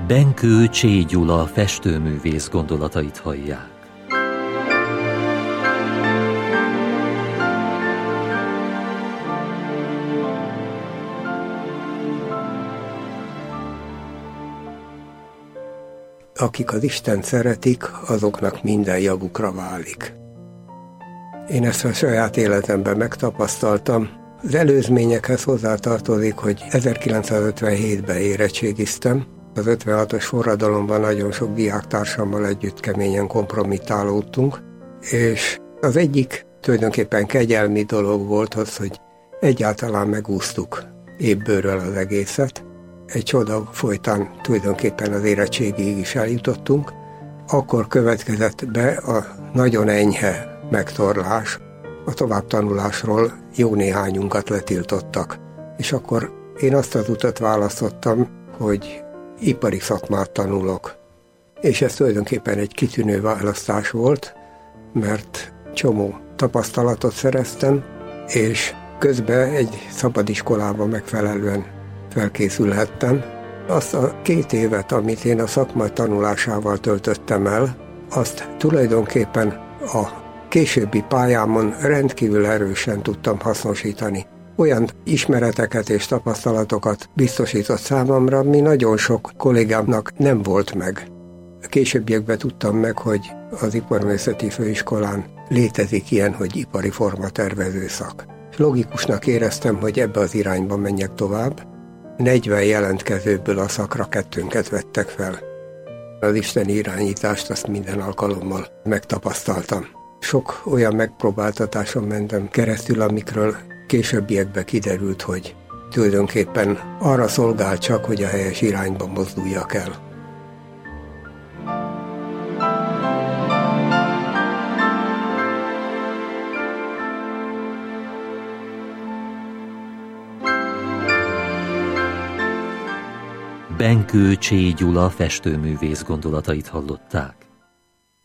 Benkő Csé Gyula festőművész gondolatait hallják. Akik az Istent szeretik, azoknak minden javukra válik. Én ezt a saját életemben megtapasztaltam. Az előzményekhez hozzátartozik, hogy 1957-ben érettségiztem. Az 56-os forradalomban nagyon sok diáktársammal együtt keményen kompromittálódtunk, és az egyik tulajdonképpen kegyelmi dolog volt az, hogy egyáltalán megúsztuk ébbőről az egészet. Egy csoda folytán tulajdonképpen az érettségig is eljutottunk. Akkor következett be a nagyon enyhe megtorlás. A továbbtanulásról jó néhányunkat letiltottak. És akkor én azt az utat választottam, hogy ipari szakmát tanulok. És ez tulajdonképpen egy kitűnő választás volt, mert csomó tapasztalatot szereztem, és közben egy szabadiskolában megfelelően felkészülhettem. Azt a 2 évet, amit én a szakma tanulásával töltöttem el, azt tulajdonképpen a későbbi pályámon rendkívül erősen tudtam hasznosítani. Olyan ismereteket és tapasztalatokat biztosított számomra, ami nagyon sok kollégámnak nem volt meg. A későbbiekben tudtam meg, hogy az Iparművészeti Főiskolán létezik ilyen, hogy ipari formatervező szak. És logikusnak éreztem, hogy ebbe az irányba menjek tovább. 40 jelentkezőből a szakra 2-nket vettek fel. Az isteni irányítást azt minden alkalommal megtapasztaltam. Sok olyan megpróbáltatáson mentem keresztül, amikről későbbiekben kiderült, hogy tulajdonképpen arra szolgál csak, hogy a helyes irányba mozduljak el. Benkő Csé Gyula festőművész gondolatait hallották.